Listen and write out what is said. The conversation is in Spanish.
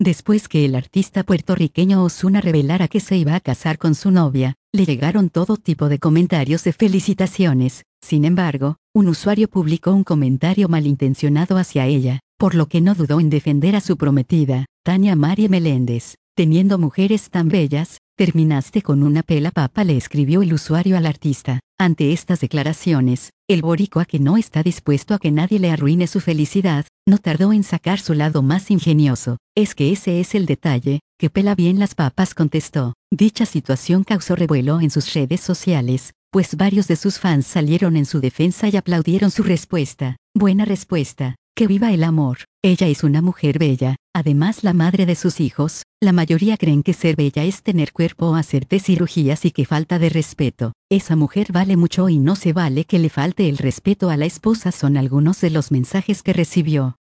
Después que el artista puertorriqueño Ozuna revelara que se iba a casar con su novia, le llegaron todo tipo de comentarios de felicitaciones. Sin embargo, un usuario publicó un comentario malintencionado hacia ella, por lo que no dudó en defender a su prometida, Tania Marie Meléndez. Teniendo mujeres tan bellas, terminaste con una pela papa, le escribió el usuario al artista. Ante estas declaraciones, el boricua, que no está dispuesto a que nadie le arruine su felicidad, no tardó en sacar su lado más ingenioso. Es que ese es el detalle, que pela bien las papas, contestó. Dicha situación causó revuelo en sus redes sociales, pues varios de sus fans salieron en su defensa y aplaudieron su respuesta. Buena respuesta. Que viva el amor. Ella es una mujer bella, además la madre de sus hijos. La mayoría creen que ser bella es tener cuerpo o hacerte cirugías, y que falta de respeto. Esa mujer vale mucho y no se vale que le falte el respeto a la esposa, son algunos de los mensajes que recibió.